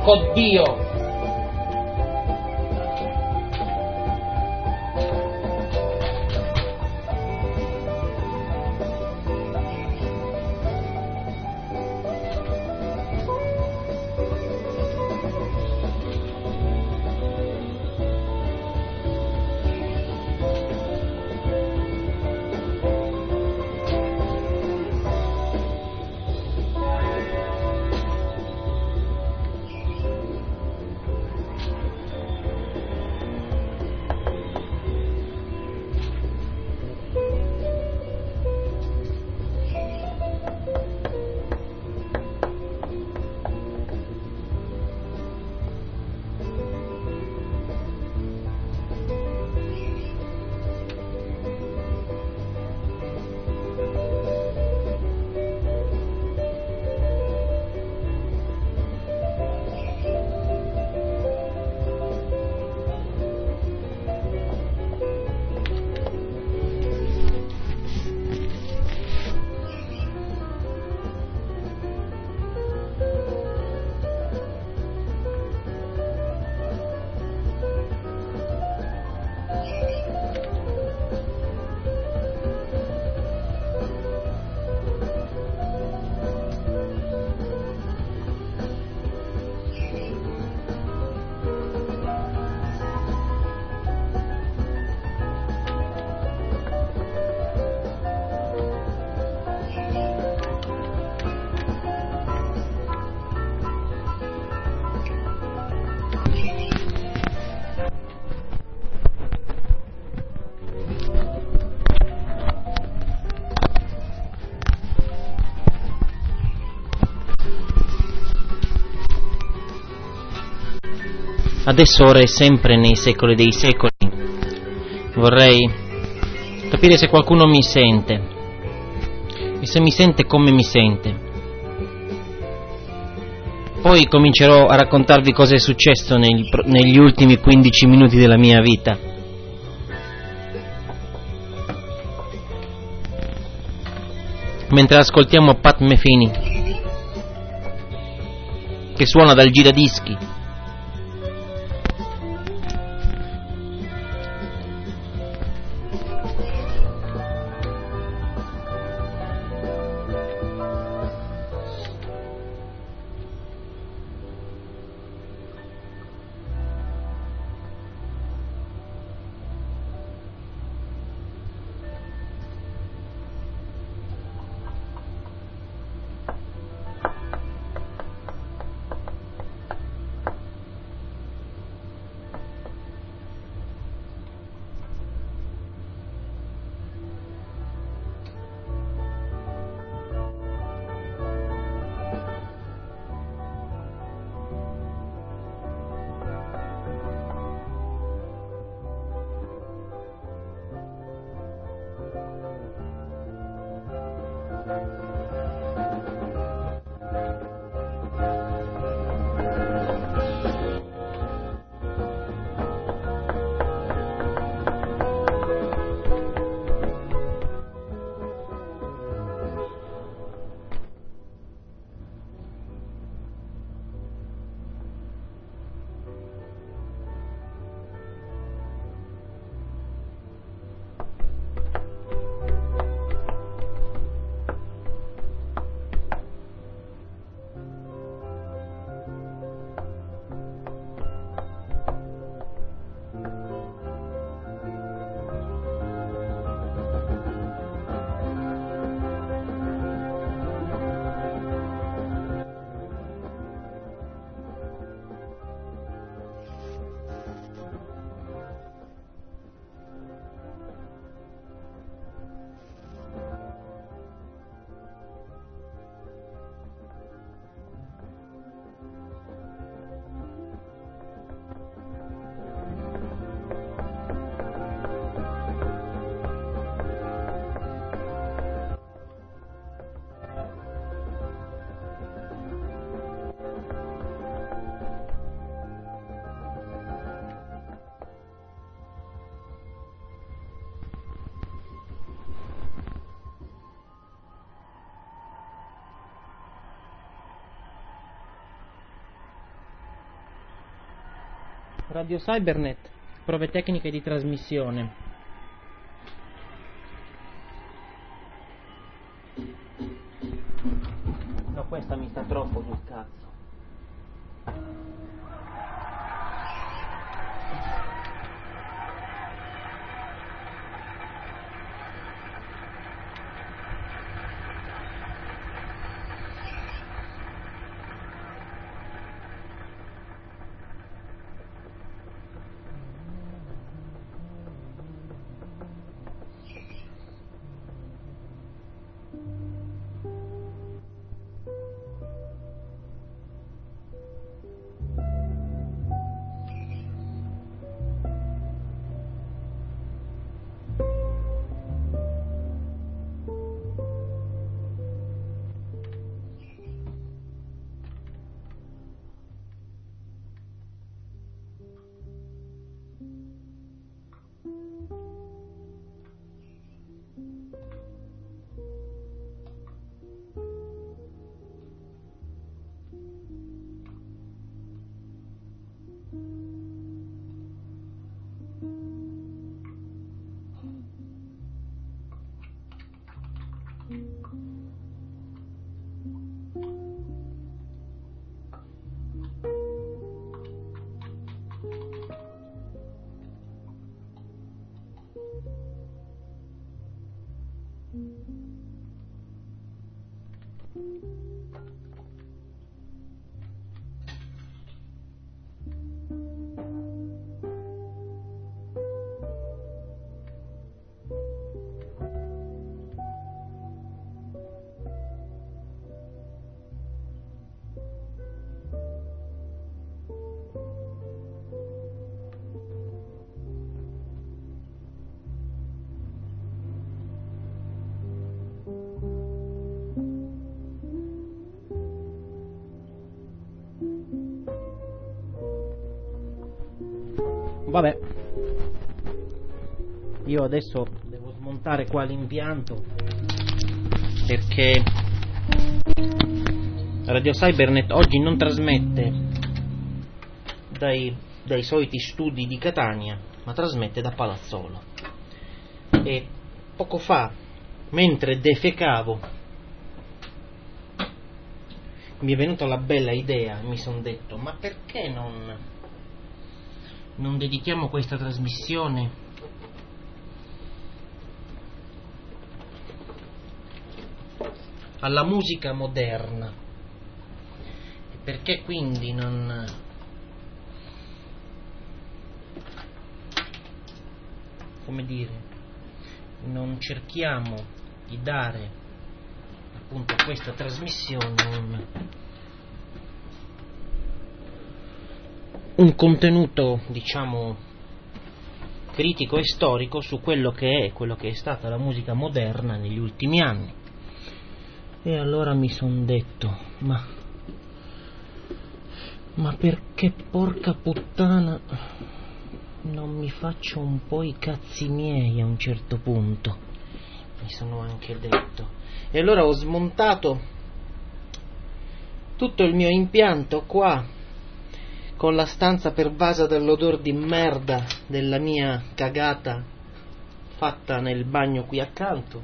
porco Dio! Adesso ora è sempre nei secoli dei secoli. Vorrei capire se qualcuno mi sente e se mi sente come mi sente. Poi comincerò a raccontarvi cosa è successo negli ultimi 15 minuti della mia vita. Mentre ascoltiamo Pat Metheny che suona dal giradischi. Radio Cybernet, prove tecniche di trasmissione. No, questa mi sta troppo sul cazzo. Vabbè, io adesso devo smontare qua l'impianto perché Radio Cybernet oggi non trasmette dai soliti studi di Catania, ma trasmette da Palazzolo. E poco fa, mentre defecavo, mi è venuta la bella idea, mi sono detto, ma perché non dedichiamo questa trasmissione alla musica moderna? E perché quindi non cerchiamo di dare appunto a questa trasmissione un contenuto, diciamo, critico e storico su quello che è stata la musica moderna negli ultimi anni. E allora mi son detto, ma perché porca puttana non mi faccio un po' i cazzi miei a un certo punto? Mi sono anche detto. E allora ho smontato tutto il mio impianto qua, con la stanza pervasa dall'odor di merda della mia cagata fatta nel bagno qui accanto,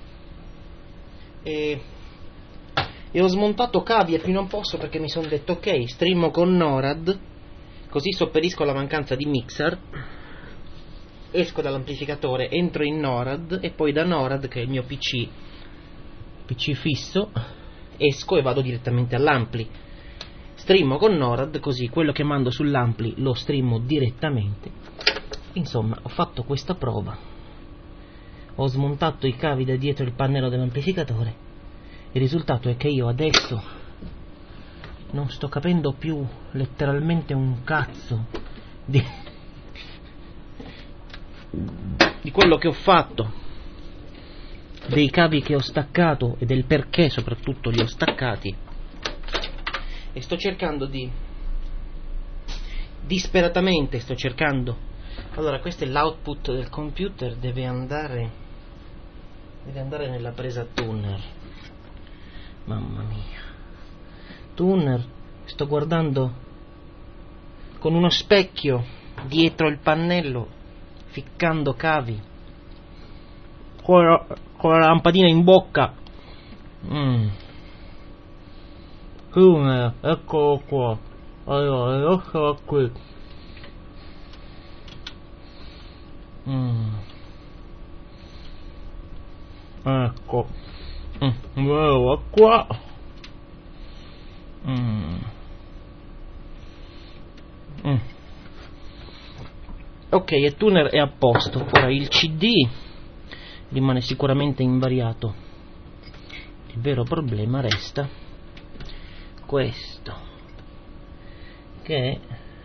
e ho smontato cavi a più non posso, perché mi sono detto ok, streamo con NORAD, così sopperisco alla mancanza di mixer, esco dall'amplificatore, entro in NORAD e poi da NORAD, che è il mio PC fisso, esco e vado direttamente all'ampli. Streamo con NORAD, così quello che mando sull'ampli lo streamo direttamente. Insomma, ho fatto questa prova, ho smontato i cavi da dietro il pannello dell'amplificatore. Il risultato è che io adesso non sto capendo più letteralmente un cazzo di quello che ho fatto, dei cavi che ho staccato e del perché soprattutto li ho staccati. E sto cercando disperatamente sto cercando. Allora, questo è l'output del computer, deve andare nella presa tuner. Mamma mia, tuner, sto guardando con uno specchio dietro il pannello, ficcando cavi, con la lampadina in bocca. Eccolo qua. Allora, eccolo qui. Ecco. Bello qua. Ok, il tuner è a posto. Ora il CD rimane sicuramente invariato. Il vero problema resta questo, che è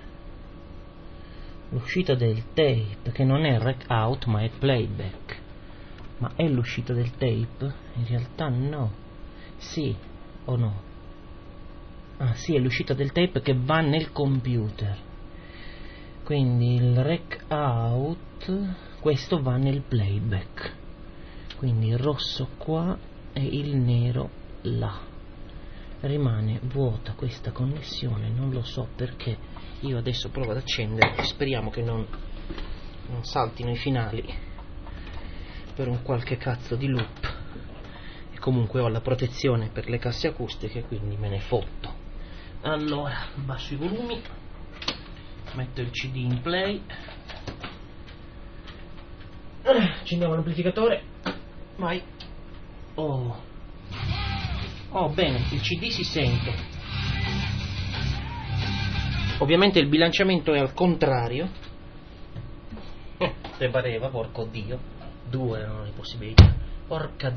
l'uscita del tape, che non è rack out ma è playback. Ma è l'uscita del tape? In realtà no. Sì o no? Ah sì, è l'uscita del tape che va nel computer. Quindi il rack out, questo va nel playback. Quindi il rosso qua e il nero là. Rimane vuota questa connessione, non lo so perché. Io adesso provo ad accendere e speriamo che non saltino i finali per un qualche cazzo di loop. E comunque ho la protezione per le casse acustiche, quindi me ne fotto. Allora, abbasso i volumi, metto il CD in play, accendiamo l'amplificatore, vai. Oh, bene, il CD si sente. Ovviamente il bilanciamento è al contrario. Se pareva, porco dio. 2 erano le possibilità. Porca.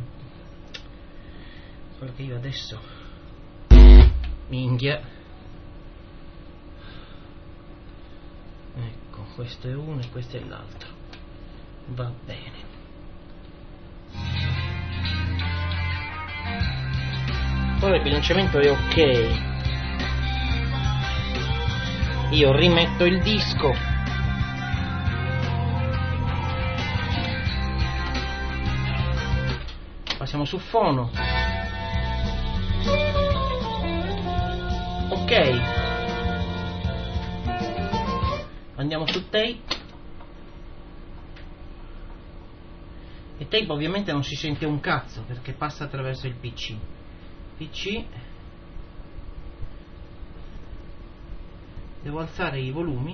Solo che io adesso. Minchia. Ecco, questo è uno e questo è l'altro. Va bene. Ora il bilanciamento è ok. Io rimetto il disco. Passiamo su fono. Ok. Andiamo su tape. E tape ovviamente non si sente un cazzo perché passa attraverso il PC. Devo alzare i volumi.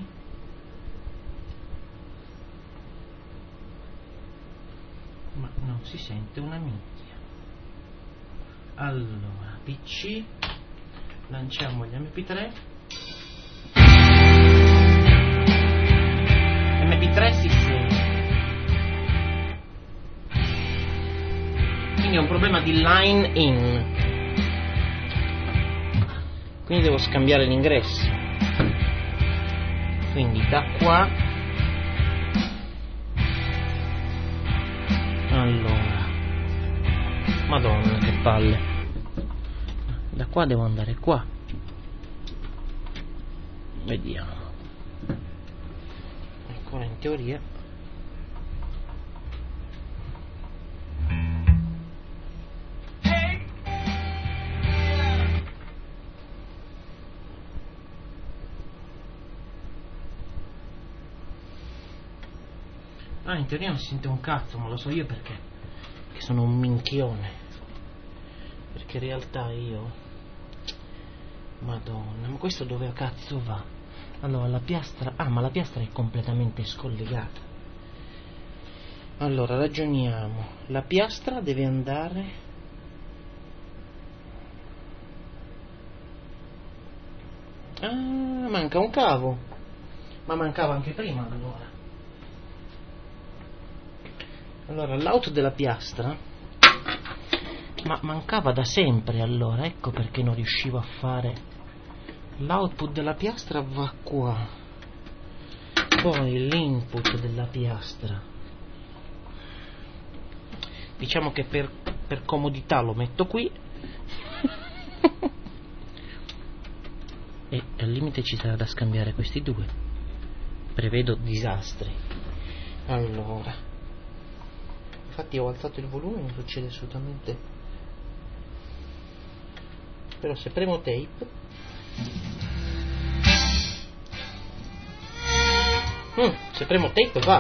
Ma non si sente una minchia. Allora, PC, lanciamo gli MP3. MP3 si sente. Quindi è un problema di line in. Quindi devo scambiare l'ingresso. Quindi da qua. Allora. Madonna che palle. Da qua devo andare qua. Vediamo. Ancora in teoria. In teoria non si sente un cazzo, ma lo so io perché sono un minchione. Perché in realtà io. Madonna, ma questo dove cazzo va? Allora la piastra. Ah, ma la piastra è completamente scollegata. Allora ragioniamo. La piastra deve andare. Ah, manca un cavo. Ma mancava anche prima allora. Allora l'out della piastra, ma mancava da sempre, allora ecco perché non riuscivo a fare. L'output della piastra va qua, poi l'input della piastra, diciamo che per comodità lo metto qui e al limite ci sarà da scambiare questi due, prevedo disastri. Allora, infatti ho alzato il volume, non succede assolutamente. Però se premo tape Se premo tape va.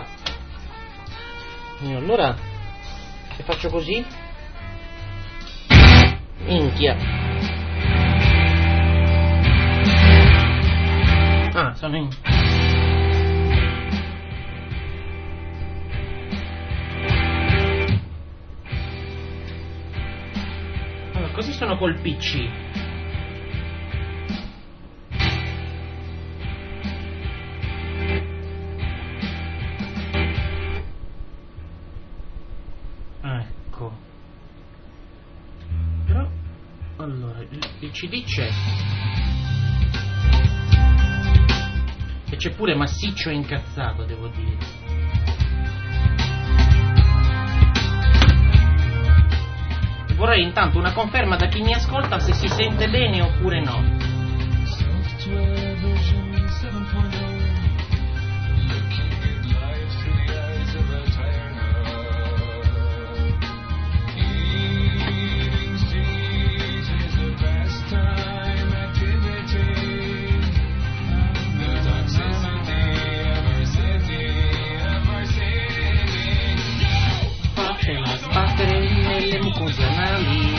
E allora, se faccio così, minchia. Ah, sono in... Allora, così sono col PC. Ecco. Però, allora, il CD c'è. E c'è pure massiccio e incazzato, devo dire. Vorrei intanto una conferma da chi mi ascolta se si sente bene oppure no. Facela sbattere nelle mucose anali.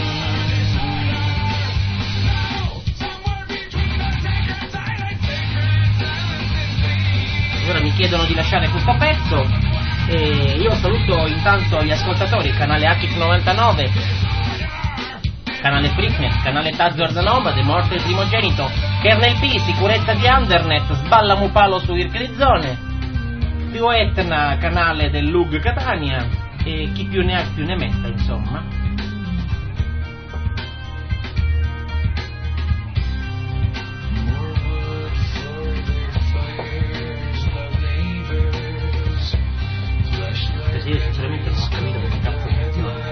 Ora mi chiedono di lasciare questo pezzo e io saluto intanto gli ascoltatori, canale Akif99, canale Freaknet, canale Tazor da Nomade, Morte il primogenito, Kernel P, sicurezza di Undernet, Sballa Mupalo su Irkrizzone, più Etna, canale del Lug Catania e chi più ne ha più ne metta, insomma. Io sinceramente non ho capito come cazzo funziona.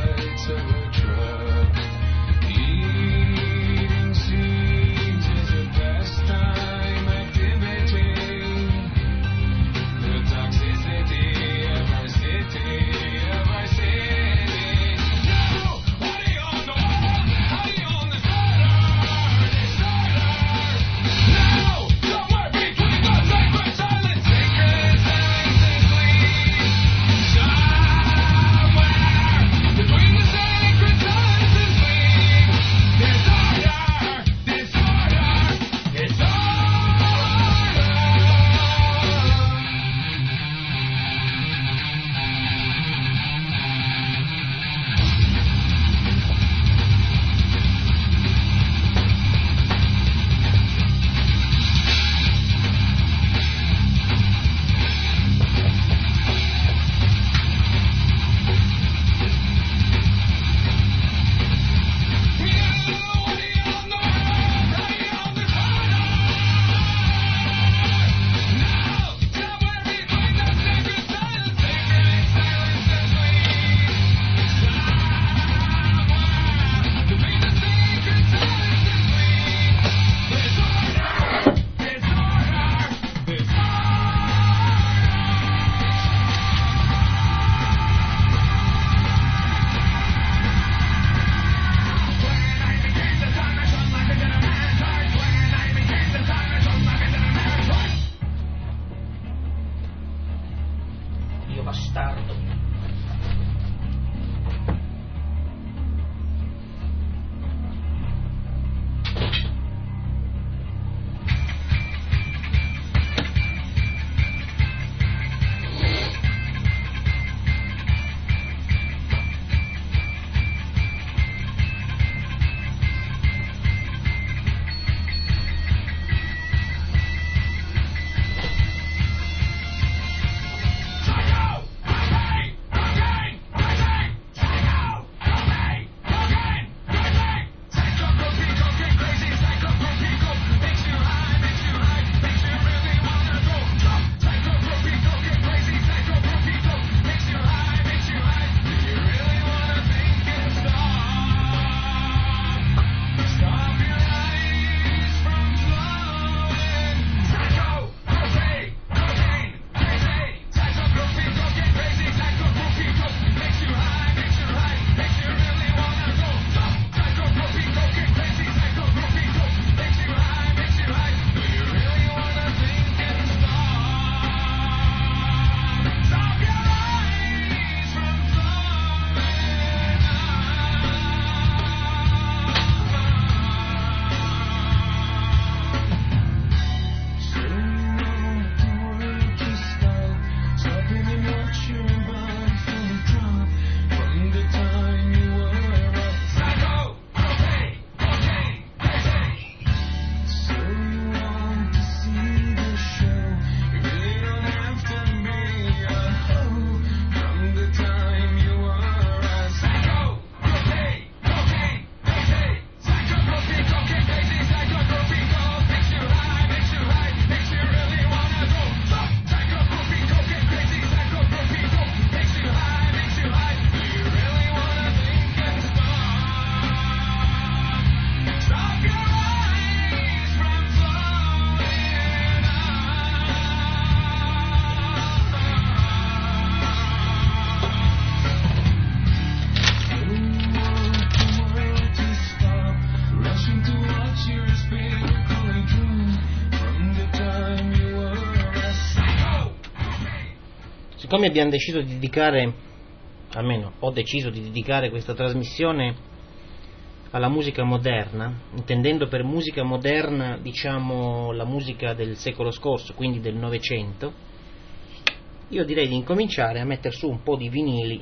siccome abbiamo deciso di dedicare, almeno ho deciso di dedicare questa trasmissione alla musica moderna, intendendo per musica moderna, diciamo, la musica del secolo scorso, quindi del Novecento, io direi di incominciare a mettere su un po' di vinili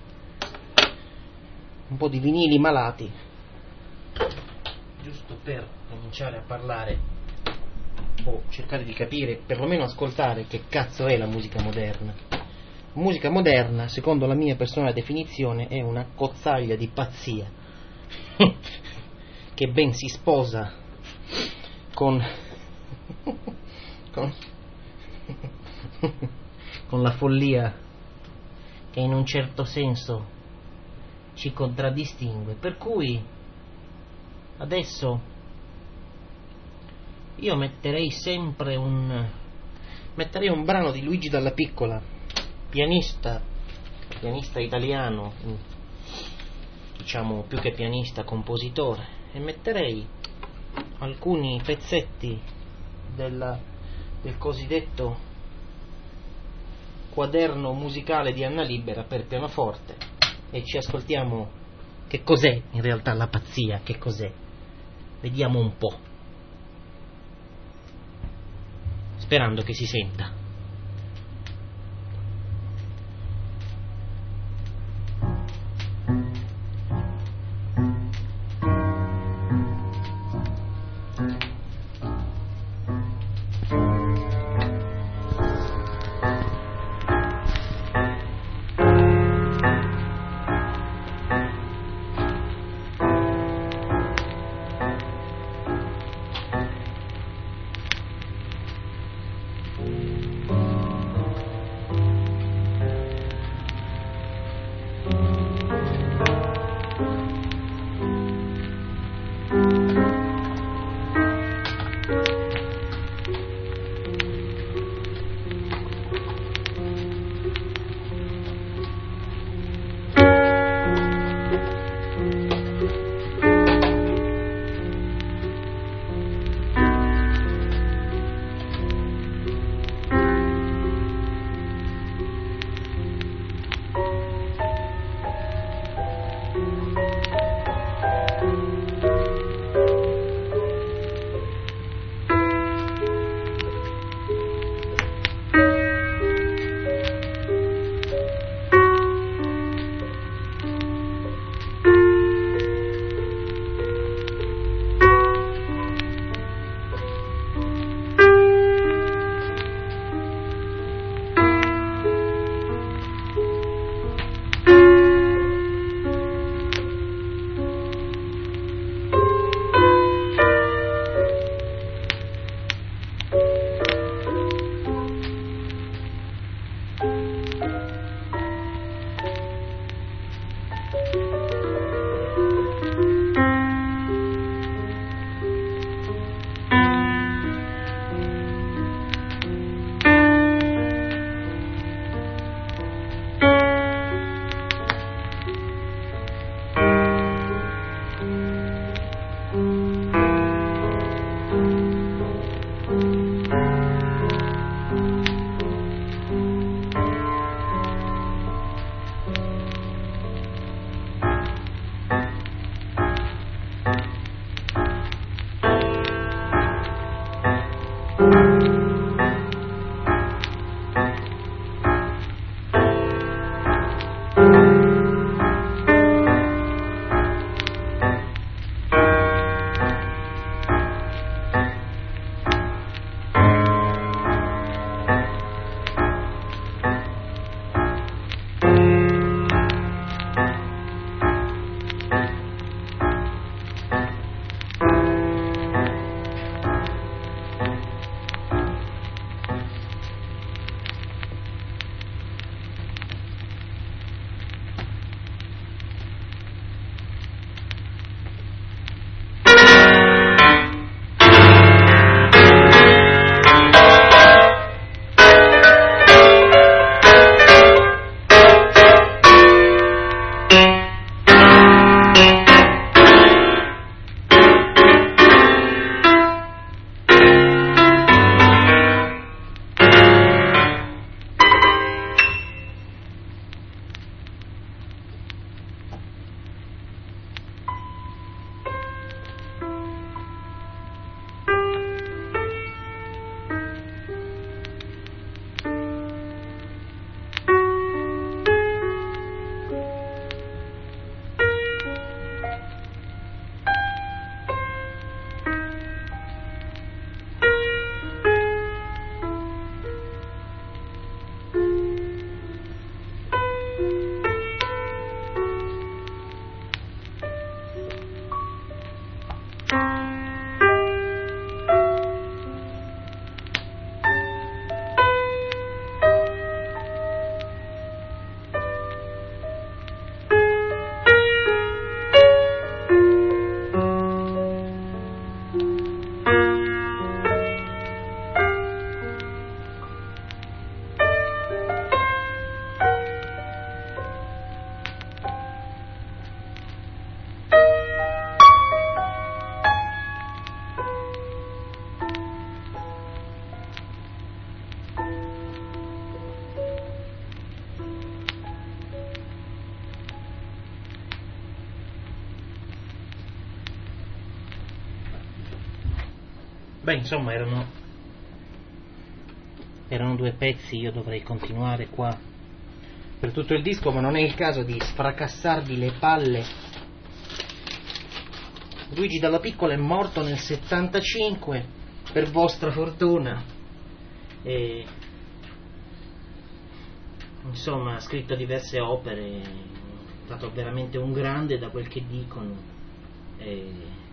malati, giusto per cominciare a parlare o cercare di capire, perlomeno ascoltare, che cazzo è la musica moderna. Musica moderna, secondo la mia personale definizione, è una cozzaglia di pazzia che ben si sposa con la follia che in un certo senso ci contraddistingue. Per cui adesso io metterei un brano di Luigi Dallapiccola, pianista italiano, diciamo più che pianista, compositore, e metterei alcuni pezzetti del cosiddetto quaderno musicale di Anna Libera per pianoforte, e ci ascoltiamo che cos'è in realtà la pazzia, che cos'è, vediamo un po', sperando che si senta. Beh, insomma, erano due pezzi. Io dovrei continuare qua per tutto il disco, ma non è il caso di sfracassarvi le palle. Luigi Dalla Piccola è morto nel 75, per vostra fortuna, e insomma ha scritto diverse opere, è stato veramente un grande da quel che dicono, e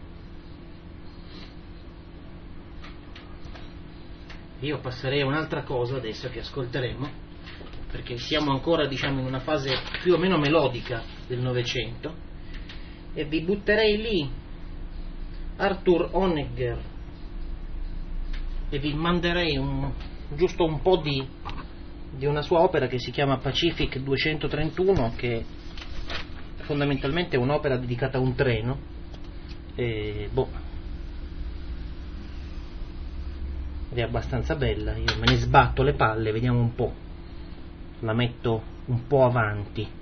io passerei a un'altra cosa adesso che ascolteremo, perché siamo ancora, diciamo, in una fase più o meno melodica del Novecento, e vi butterei lì Arthur Honegger e vi manderei giusto un po' di una sua opera che si chiama Pacific 231, che fondamentalmente è un'opera dedicata a un treno, e ed è abbastanza bella. Io me ne sbatto le palle, vediamo un po', la metto un po' avanti.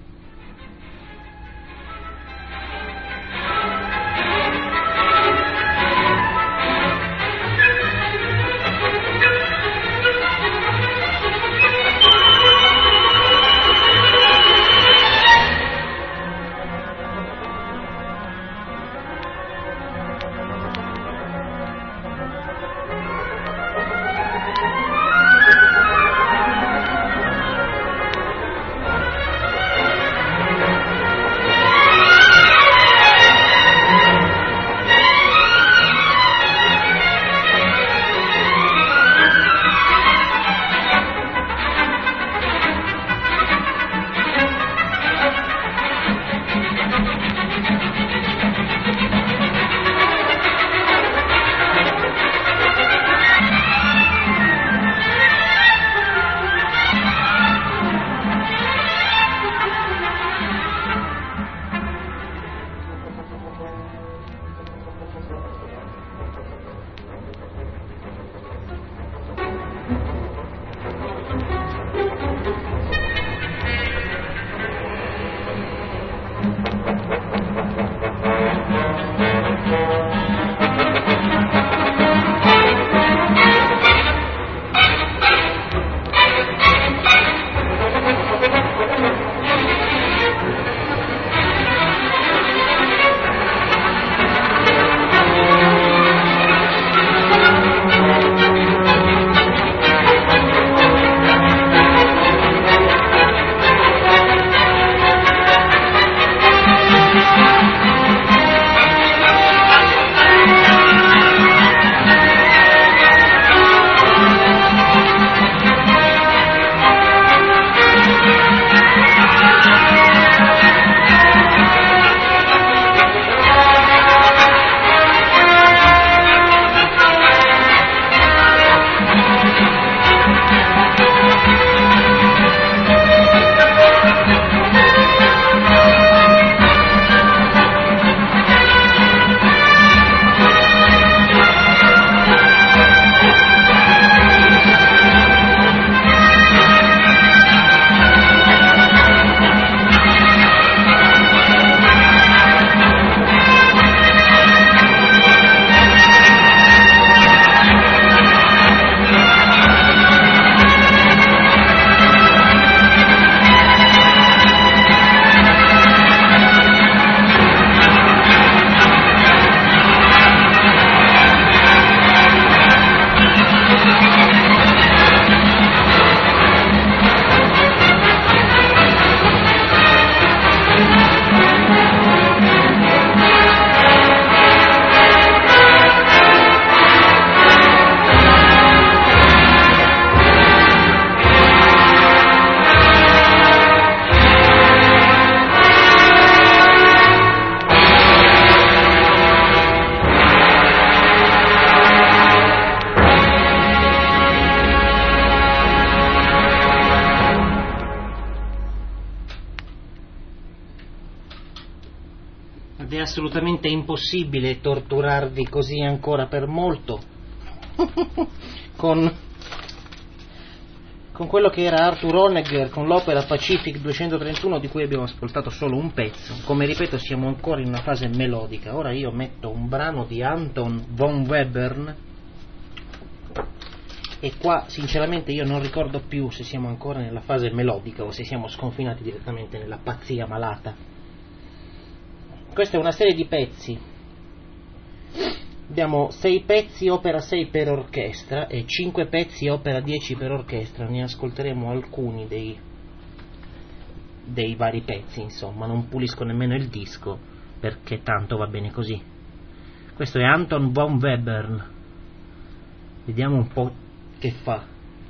Ed è assolutamente impossibile torturarvi così ancora per molto con quello che era Arthur Honegger, con l'opera Pacific 231, di cui abbiamo ascoltato solo un pezzo. Come ripeto, siamo ancora in una fase melodica. Ora io metto un brano di Anton von Webern E qua sinceramente io non ricordo più se siamo ancora nella fase melodica o se siamo sconfinati direttamente nella pazzia malata. Questa è una serie di pezzi. Abbiamo 6 pezzi opera 6 per orchestra e 5 pezzi opera 10 per orchestra. Ne ascolteremo alcuni dei vari pezzi, insomma, non pulisco nemmeno il disco perché tanto va bene così. Questo è Anton von Webern. Vediamo un po' che fa.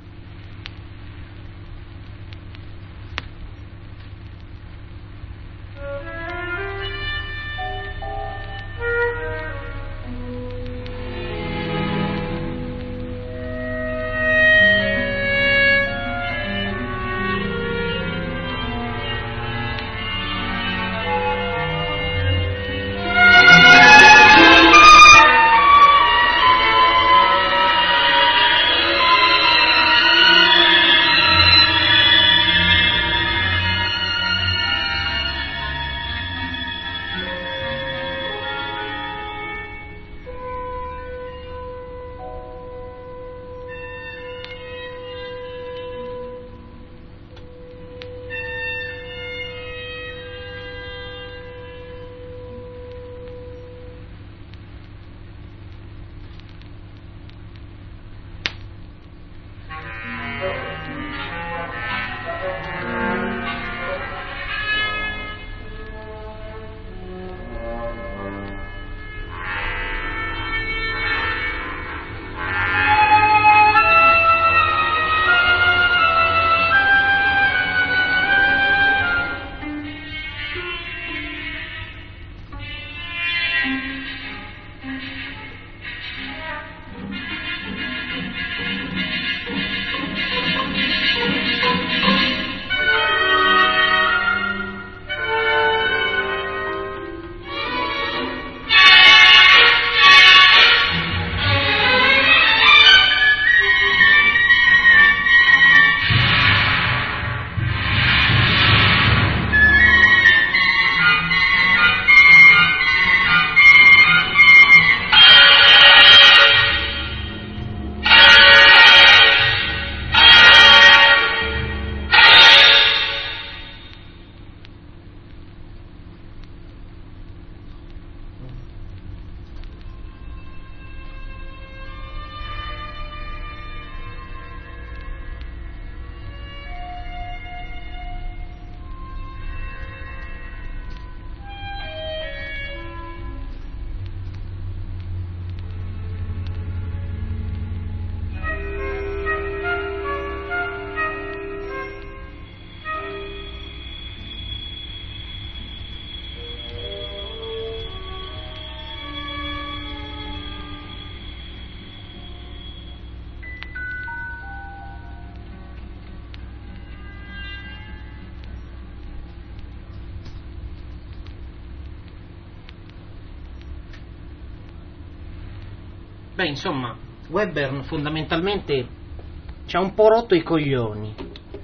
Beh, insomma, Webern fondamentalmente ci ha un po' rotto i coglioni,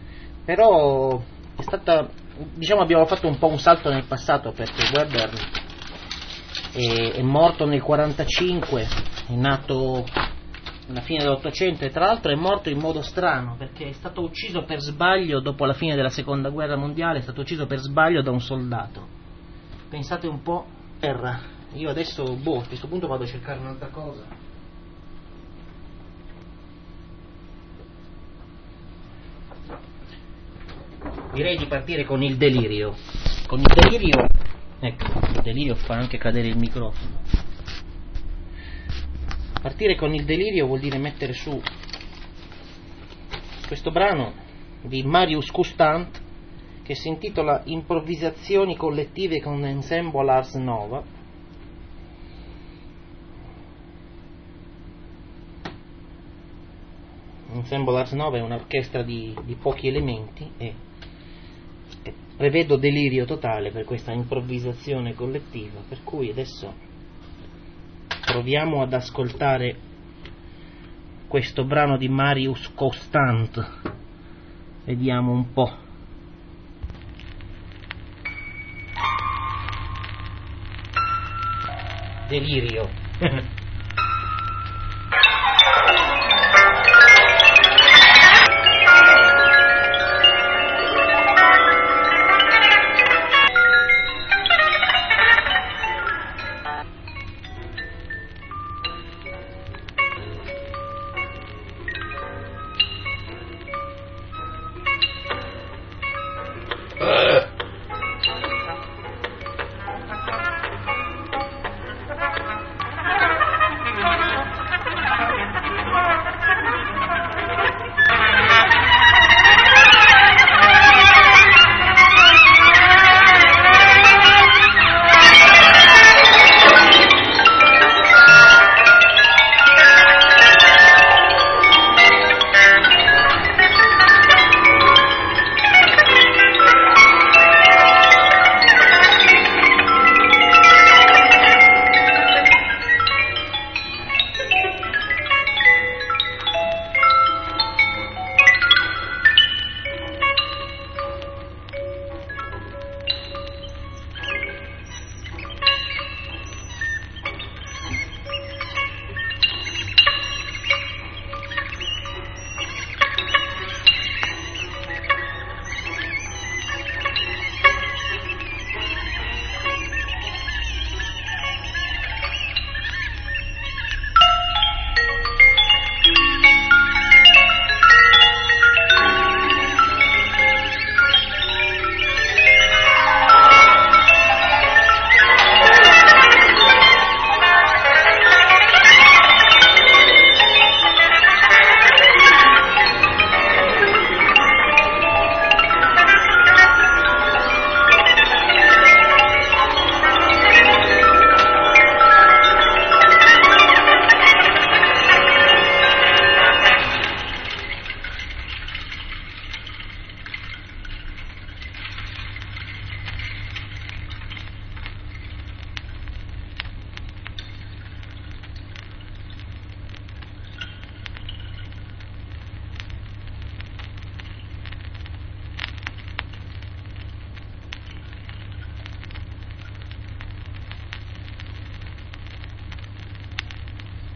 però è stata, diciamo, abbiamo fatto un po' un salto nel passato, perché Webern è morto nel 45, è nato alla fine dell'Ottocento e tra l'altro è morto in modo strano, perché è stato ucciso per sbaglio dopo la fine della Seconda Guerra Mondiale, è stato ucciso per sbaglio da un soldato. Pensate un po', io adesso, a questo punto vado a cercare un'altra cosa. Direi di partire con il delirio. Con il delirio, ecco, il delirio fa anche cadere il microfono. Partire con il delirio vuol dire mettere su questo brano di Marius Custant che si intitola Improvvisazioni collettive con Ensemble Ars Nova. Ensemble Ars Nova è un'orchestra di pochi elementi e prevedo delirio totale per questa improvvisazione collettiva, per cui adesso proviamo ad ascoltare questo brano di Marius Custant, vediamo un po'. Delirio.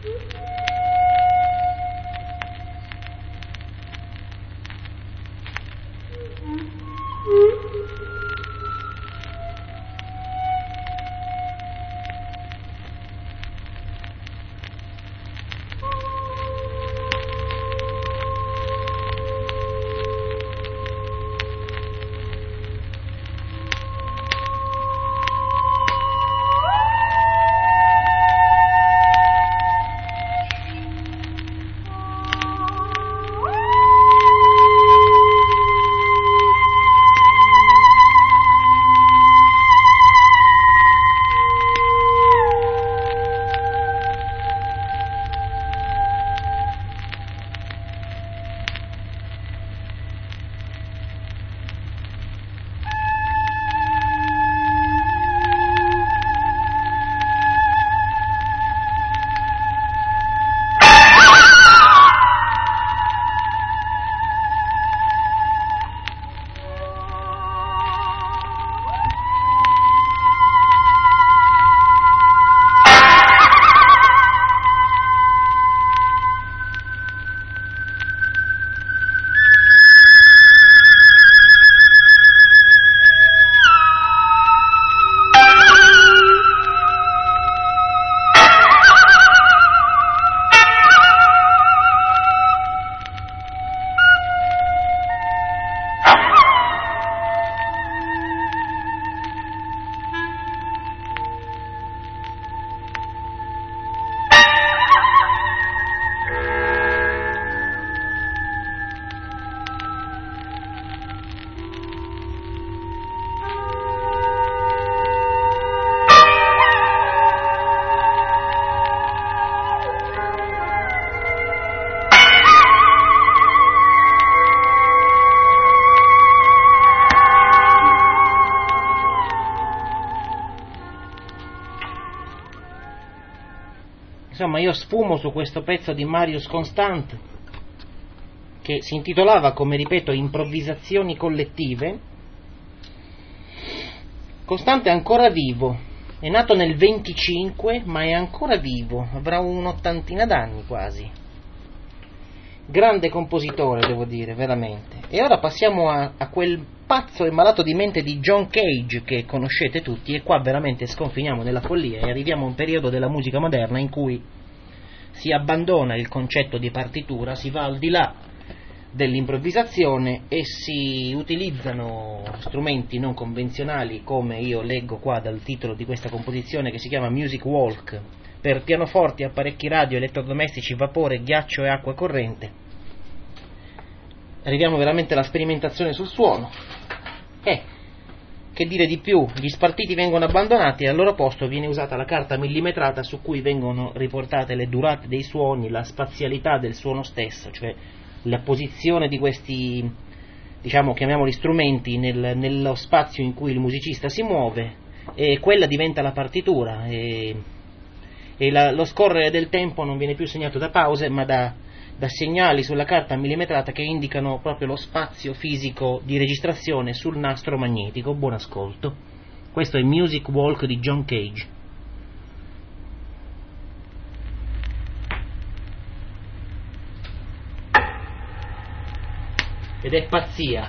Insomma, io sfumo su questo pezzo di Marius Constant, che si intitolava, come ripeto, Improvvisazioni collettive. Constant è ancora vivo, è nato nel 25, ma è ancora vivo, avrà un'ottantina d'anni quasi. Grande compositore, devo dire, veramente. E ora passiamo a quel pazzo e malato di mente di John Cage, che conoscete tutti, e qua veramente sconfiniamo nella follia e arriviamo a un periodo della musica moderna in cui si abbandona il concetto di partitura, si va al di là dell'improvvisazione e si utilizzano strumenti non convenzionali, come io leggo qua dal titolo di questa composizione, che si chiama Music Walk, per pianoforti, apparecchi radio, elettrodomestici, vapore, ghiaccio e acqua corrente. Arriviamo veramente alla sperimentazione sul suono. Che dire di più? Gli spartiti vengono abbandonati e al loro posto viene usata la carta millimetrata su cui vengono riportate le durate dei suoni, la spazialità del suono stesso, cioè la posizione di questi, diciamo, chiamiamoli strumenti nello spazio in cui il musicista si muove, e quella diventa la partitura, e lo scorrere del tempo non viene più segnato da pause, ma da segnali sulla carta millimetrata che indicano proprio lo spazio fisico di registrazione sul nastro magnetico. Buon ascolto. Questo è Music Walk di John Cage. Ed è pazzia.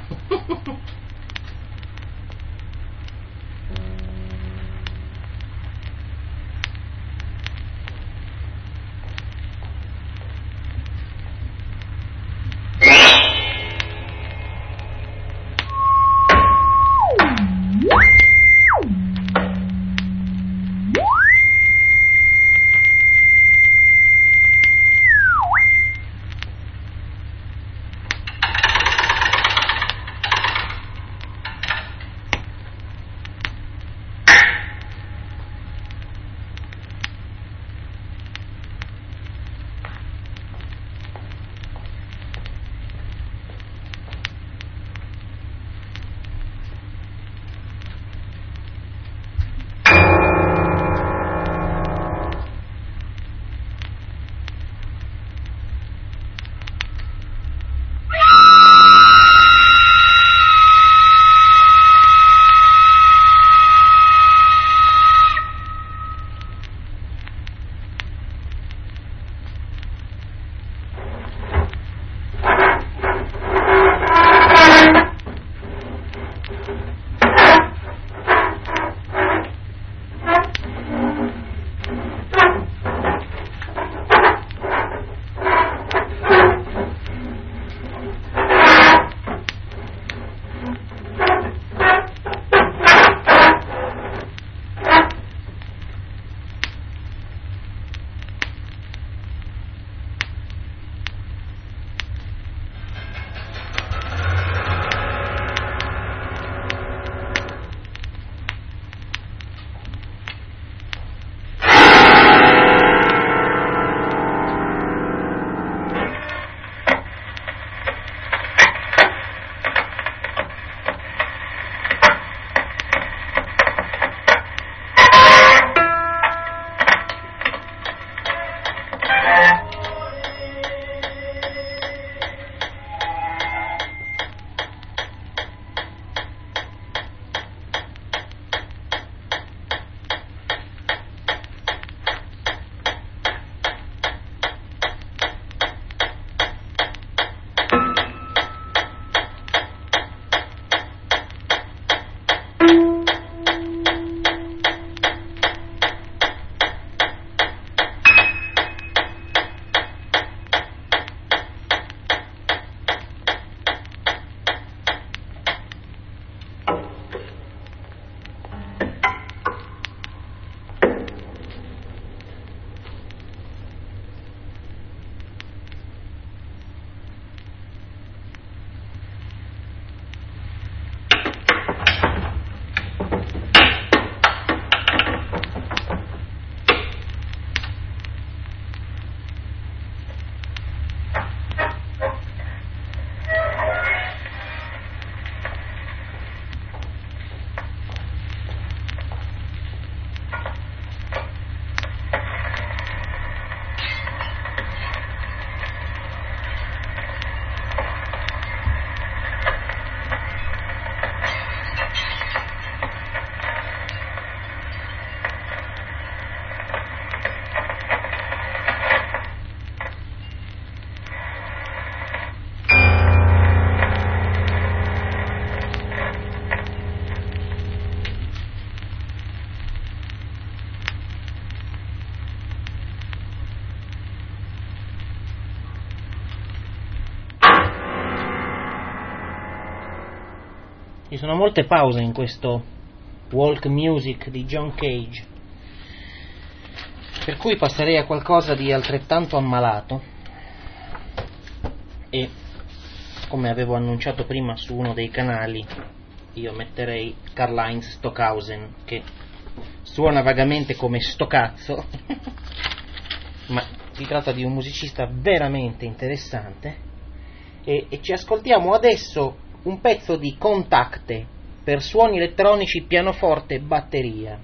Ci sono molte pause in questo walk music di John Cage, per cui passerei a qualcosa di altrettanto ammalato e, come avevo annunciato prima su uno dei canali, io metterei Karlheinz Stockhausen, che suona vagamente come sto cazzo ma si tratta di un musicista veramente interessante, e ci ascoltiamo adesso un pezzo di Contacte per suoni elettronici, pianoforte e batteria.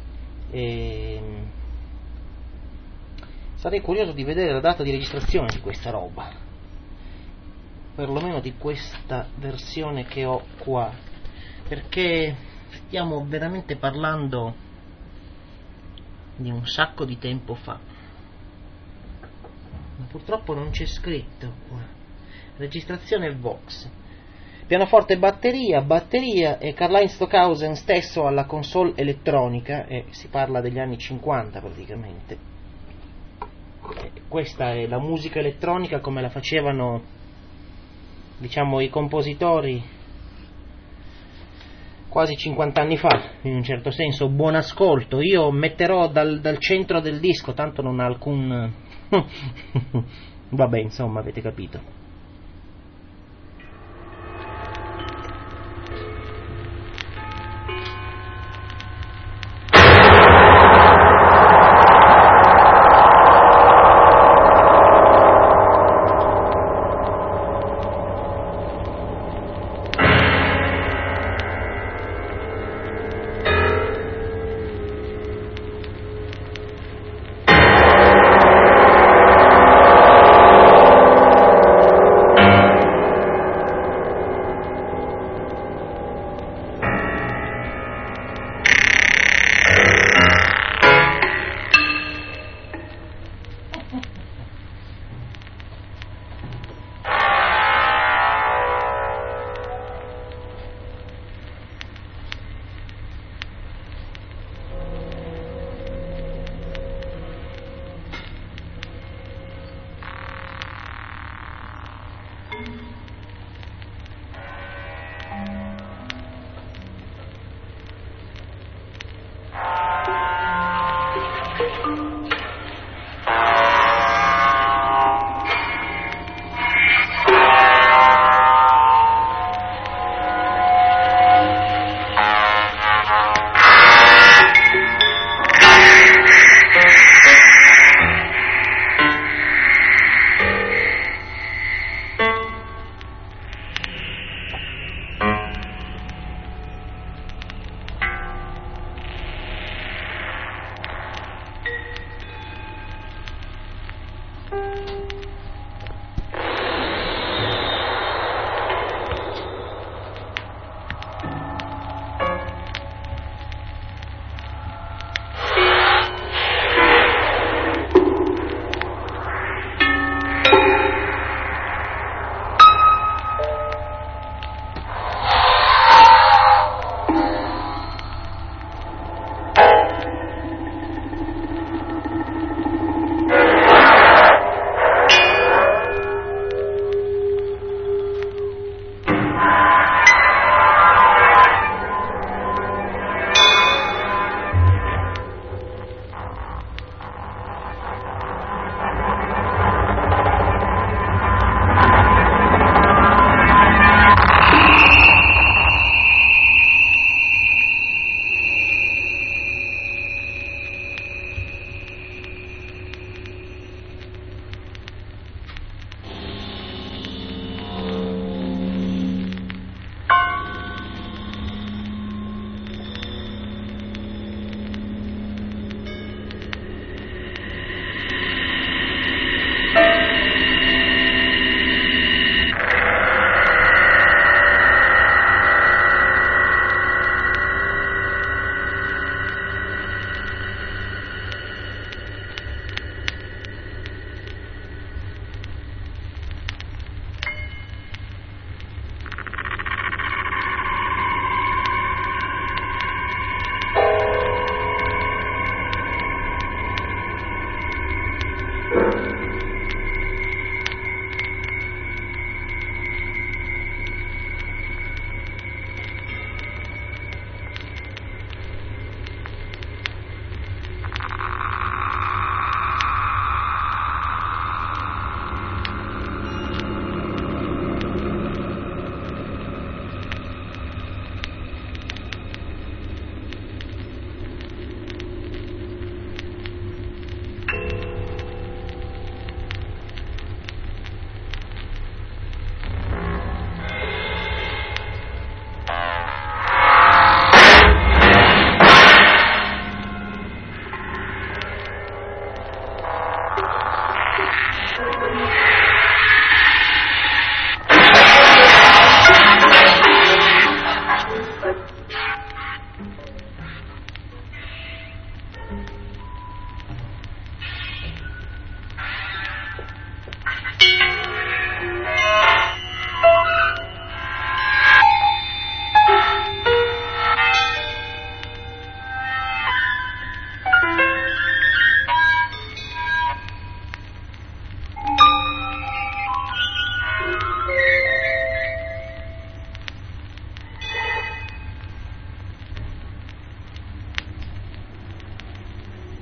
Sarei curioso di vedere la data di registrazione di questa roba, perlomeno di questa versione che ho qua, perché stiamo veramente parlando di un sacco di tempo fa, ma purtroppo non c'è scritto qua. Registrazione Vox, pianoforte e batteria e Karlheinz Stockhausen stesso alla console elettronica, e si parla degli anni 50 praticamente. Questa è la musica elettronica come la facevano, diciamo, i compositori quasi 50 anni fa, in un certo senso. Buon ascolto. Io metterò dal centro del disco, tanto non ha alcun vabbè, insomma, avete capito.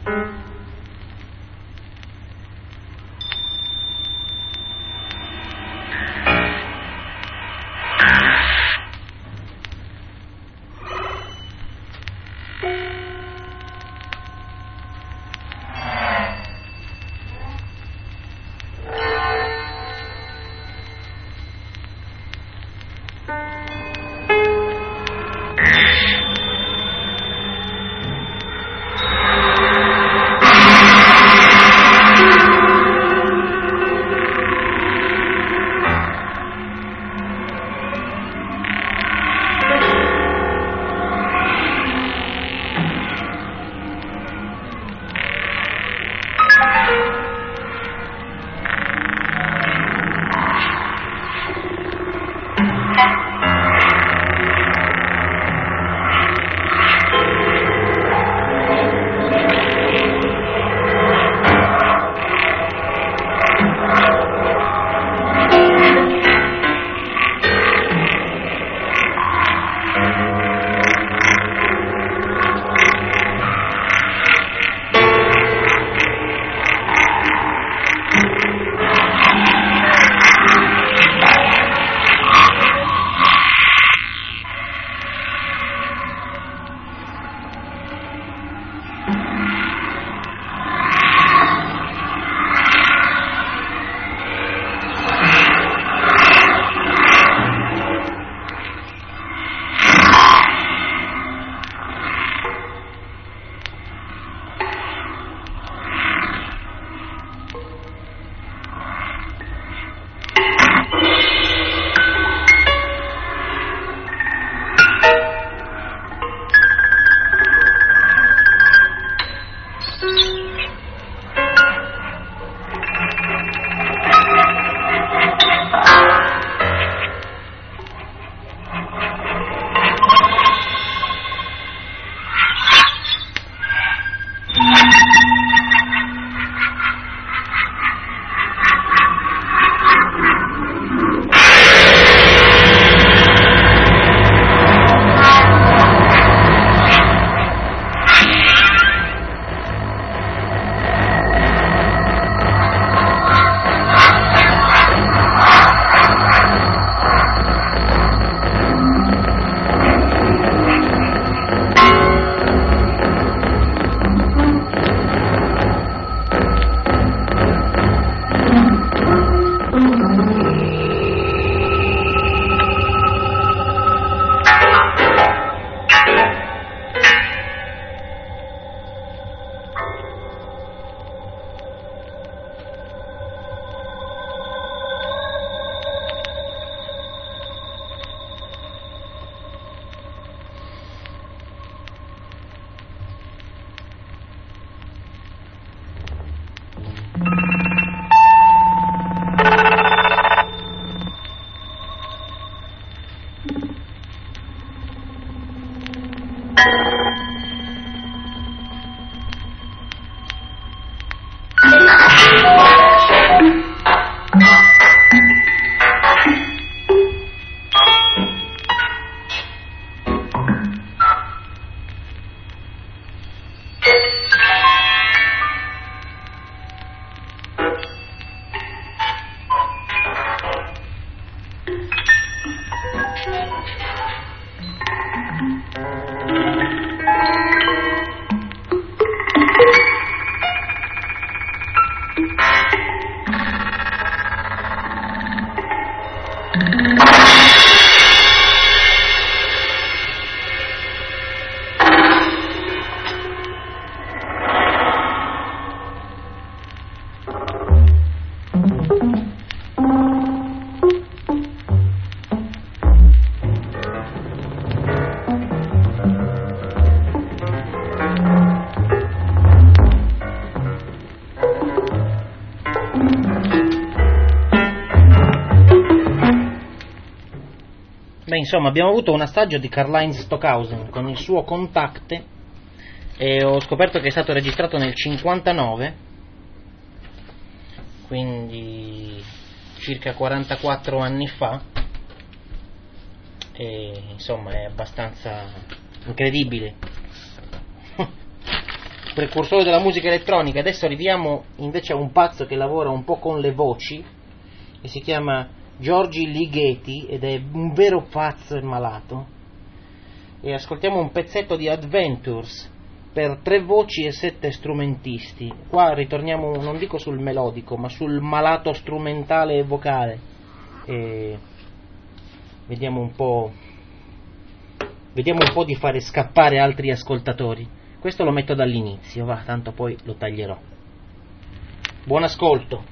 Beh, insomma, abbiamo avuto un assaggio di Karlheinz Stockhausen con il suo Kontakte e ho scoperto che è stato registrato nel 59, quindi circa 44 anni fa, e insomma è abbastanza incredibile. precursore della musica elettronica. Adesso arriviamo invece a un pazzo che lavora un po' con le voci, che si chiama Giorgi Ligeti ed è un vero pazzo e malato. E ascoltiamo un pezzetto di Adventures per 3 voci e 7 strumentisti. Qua ritorniamo, non dico sul melodico, ma sul malato strumentale e vocale. E vediamo un po' di fare scappare altri ascoltatori. Questo lo metto dall'inizio, va, tanto poi lo taglierò. Buon ascolto.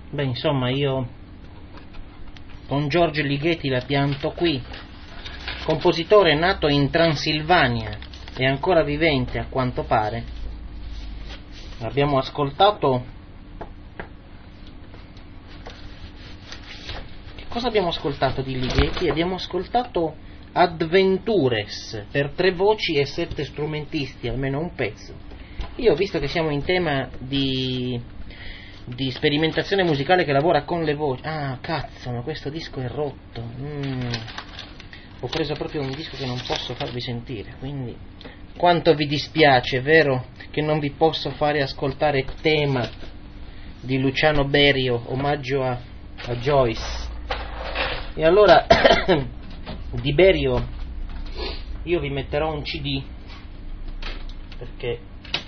Beh, insomma, io con Giorgio Ligeti la pianto qui, compositore nato in Transilvania e ancora vivente a quanto pare. Abbiamo ascoltato... Che cosa abbiamo ascoltato di Ligeti? Abbiamo ascoltato Adventures per 3 voci e 7 strumentisti, almeno un pezzo. Io, visto che siamo in tema di sperimentazione musicale che lavora con le voci... Ah, cazzo, ma questo disco è rotto. Ho preso proprio un disco che non posso farvi sentire, quindi... Quanto vi dispiace, vero? Che non vi posso fare ascoltare Tema di Luciano Berio, omaggio a Joyce. E allora, di Berio, io vi metterò un CD, perché...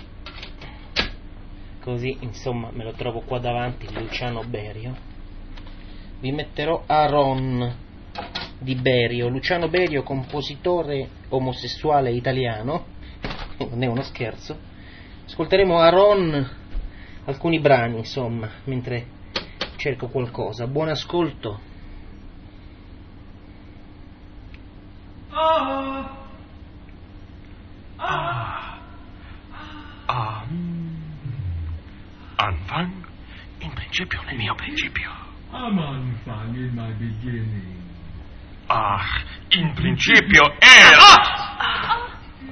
così insomma me lo trovo qua davanti, Luciano Berio. Vi metterò Aron di Berio. Luciano Berio, compositore omosessuale italiano, non è uno scherzo. Ascolteremo Aron, alcuni brani insomma, mentre cerco qualcosa. Buon ascolto. Anfang, in principio, nel mio principio. Anfang, in my beginning. In principio era...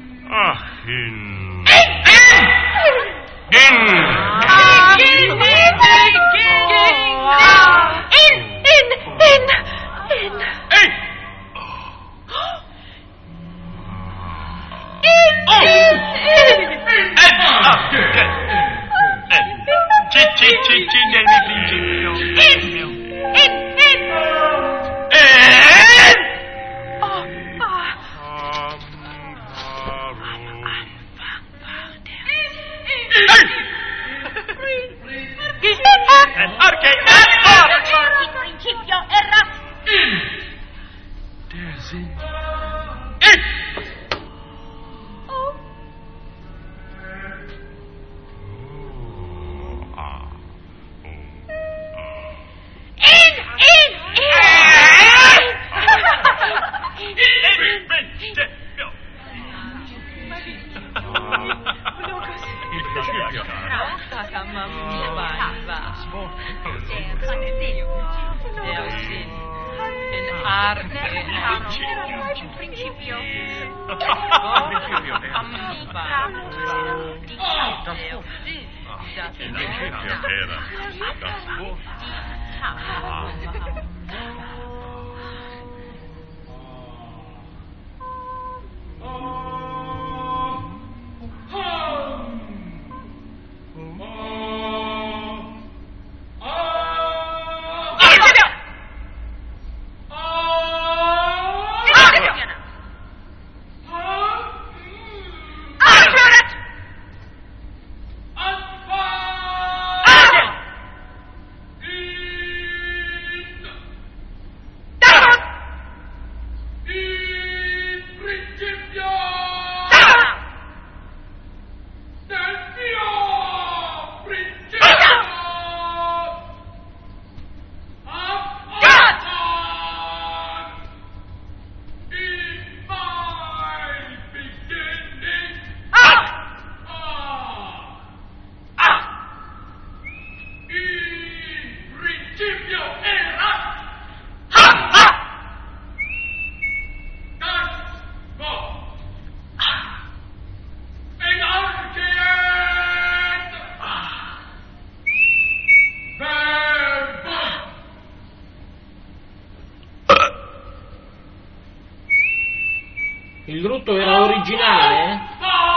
Il rutto era originale, eh?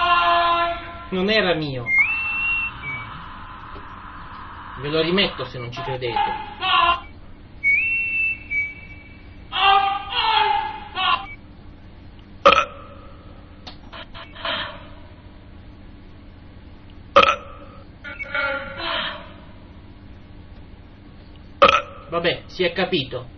Non era mio. Ve lo rimetto se non ci credete. Vabbè, si è capito.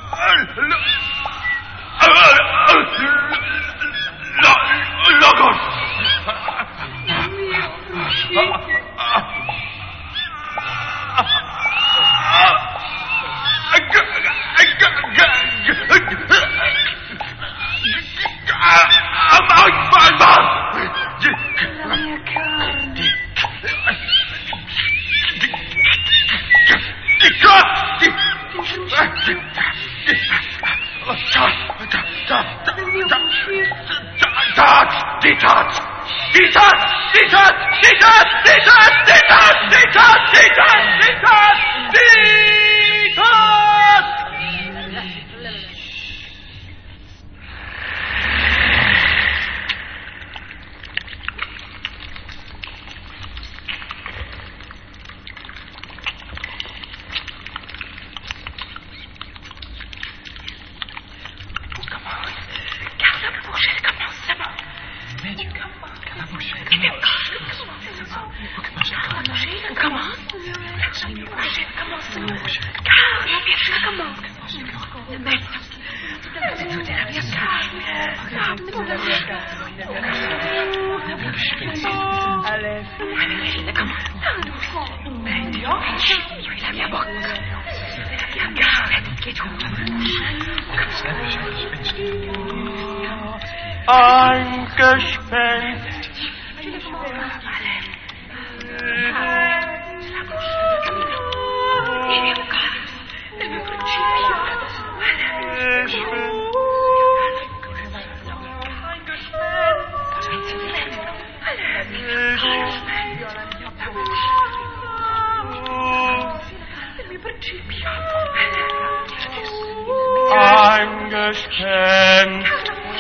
Logos! Ein Gespenst. Ein Gespenst.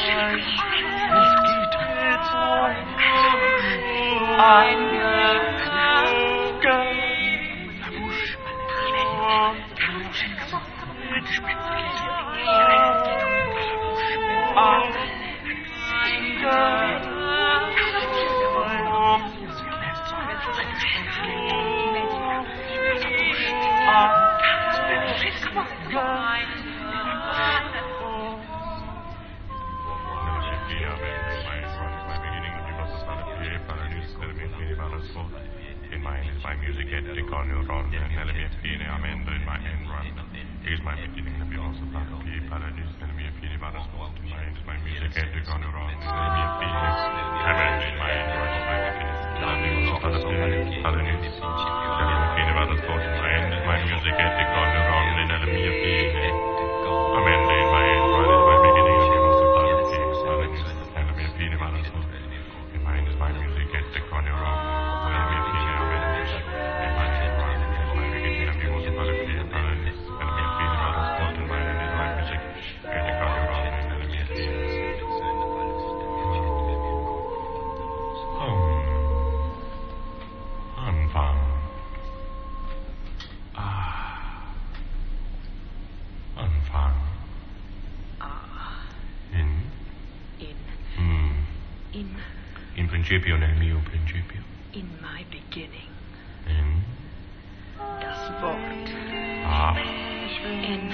In principio, nel mio principio. In my beginning. In. Das Wort. In.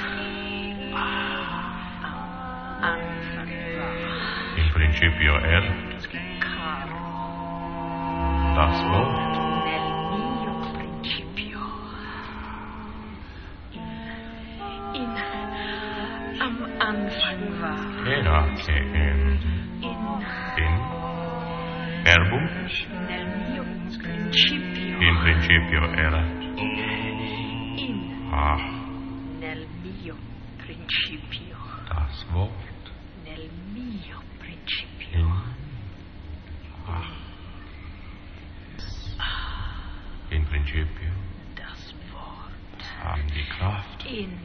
Anfang war. In principio era. Caro. Das Wort. Nel mio principio. Am Anfang war. Era che in. Verbum. Nel mio principio. In principio era. Nel mio principio. Das Wort. Nel mio principio. In principio. Das Wort. Haben die Kraft. In.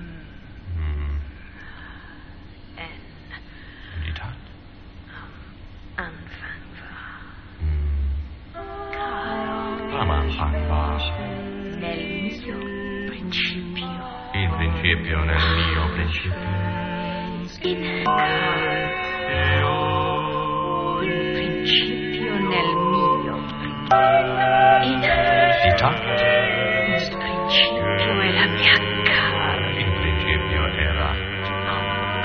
Die Tat. Am Anfang war. Am Anfang war. Nel mio principio. In principio nel mio principio. In principio nel mio Die Tat. In principio è la mia cara. In principio era.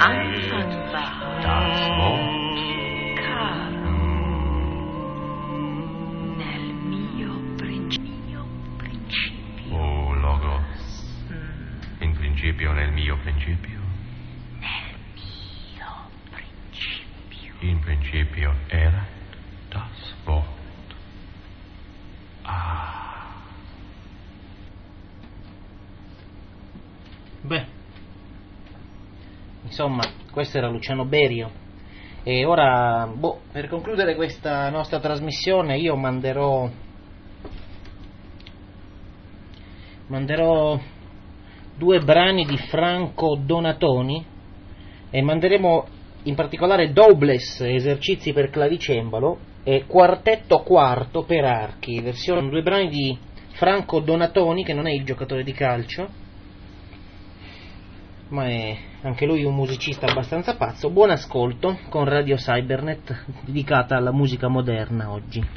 Anfang war. Das Wort. Caro. Nel mio principio. Oh, Logos. In principio, nel mio principio. Nel mio principio. In principio era das Wort. Ah. Beh, insomma, questo era Luciano Berio. E ora, per concludere questa nostra trasmissione io manderò 2 brani di Franco Donatoni e manderemo in particolare Doubles, esercizi per clavicembalo, e Quartetto quarto per archi, versione 2 brani di Franco Donatoni, che non è il giocatore di calcio, ma è anche lui un musicista abbastanza pazzo. Buon ascolto con Radio Cybernet, dedicata alla musica moderna oggi.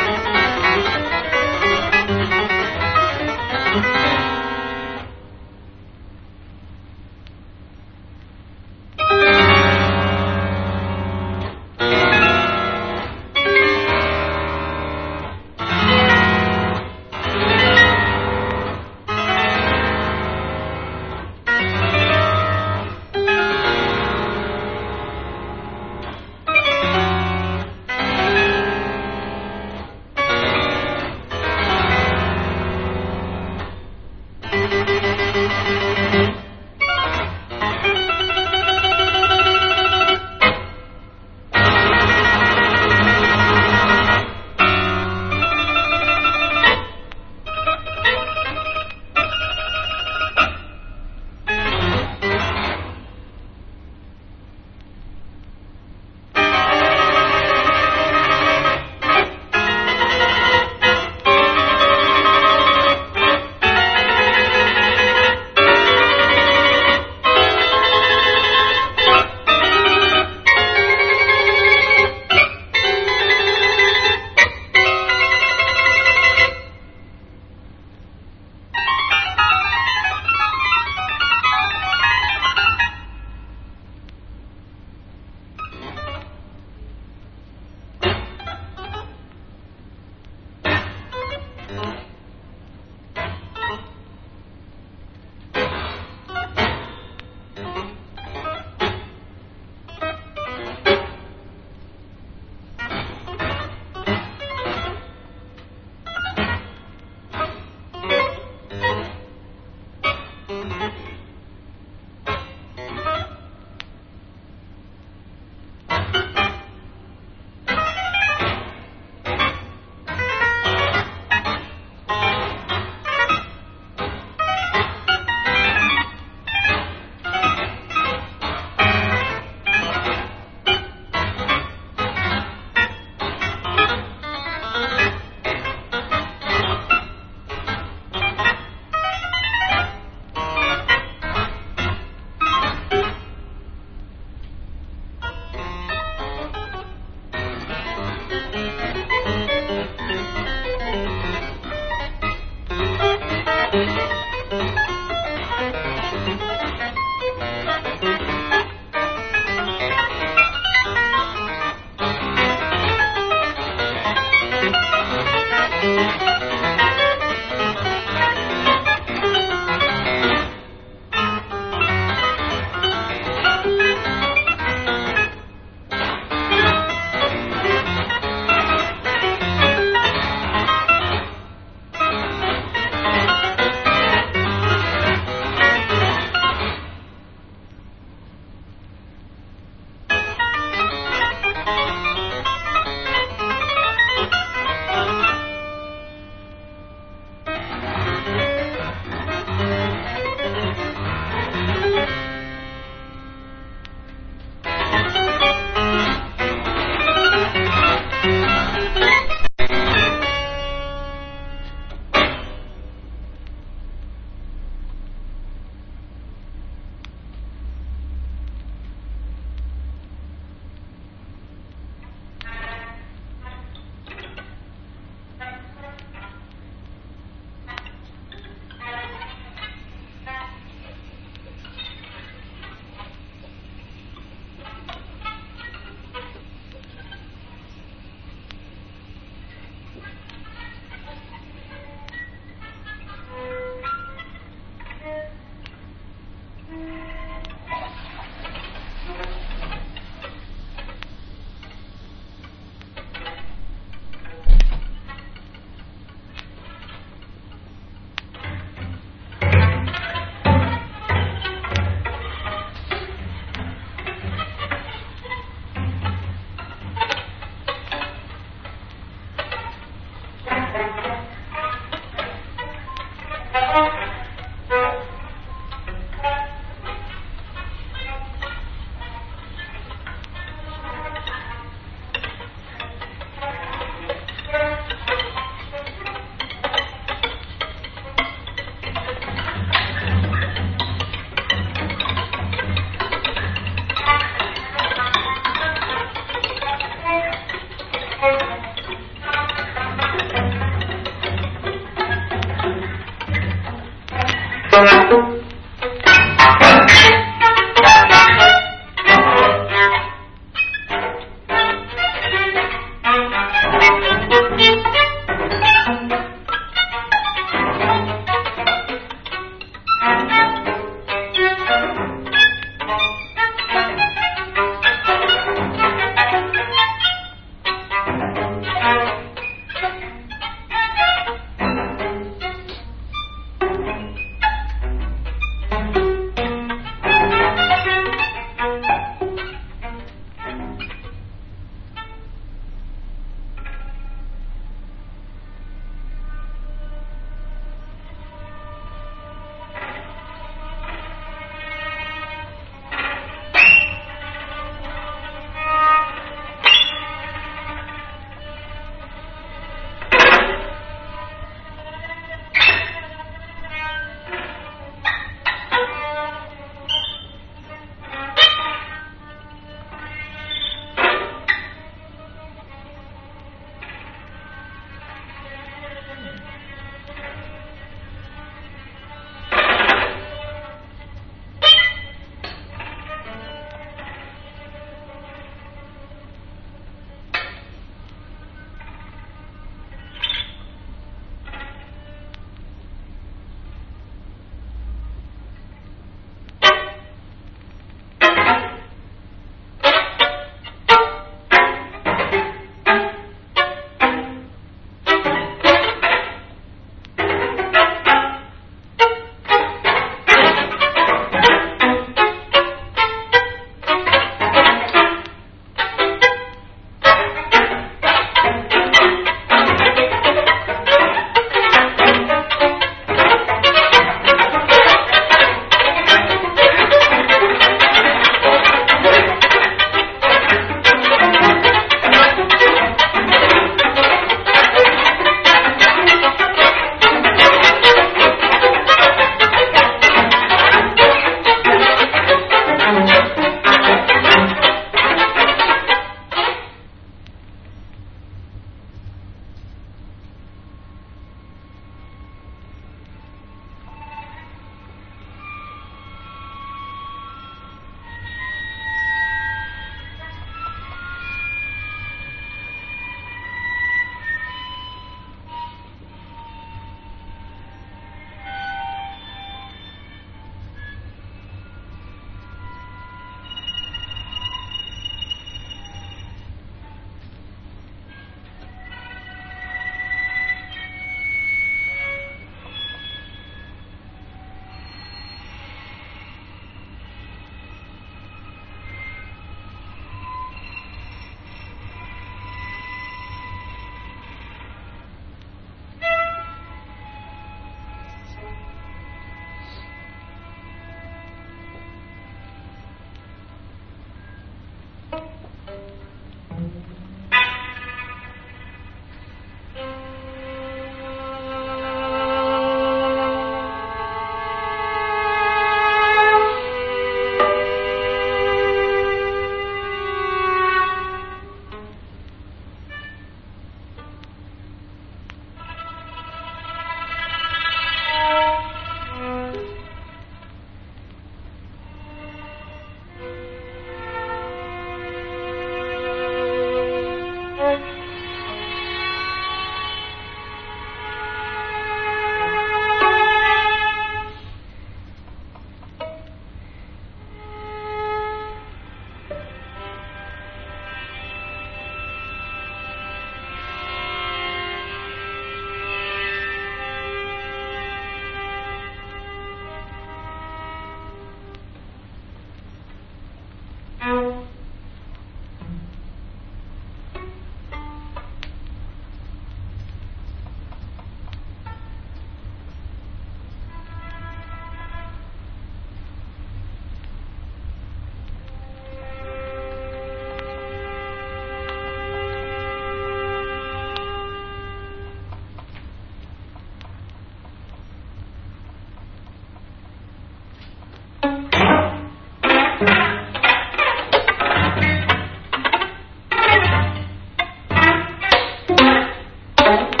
Thank you.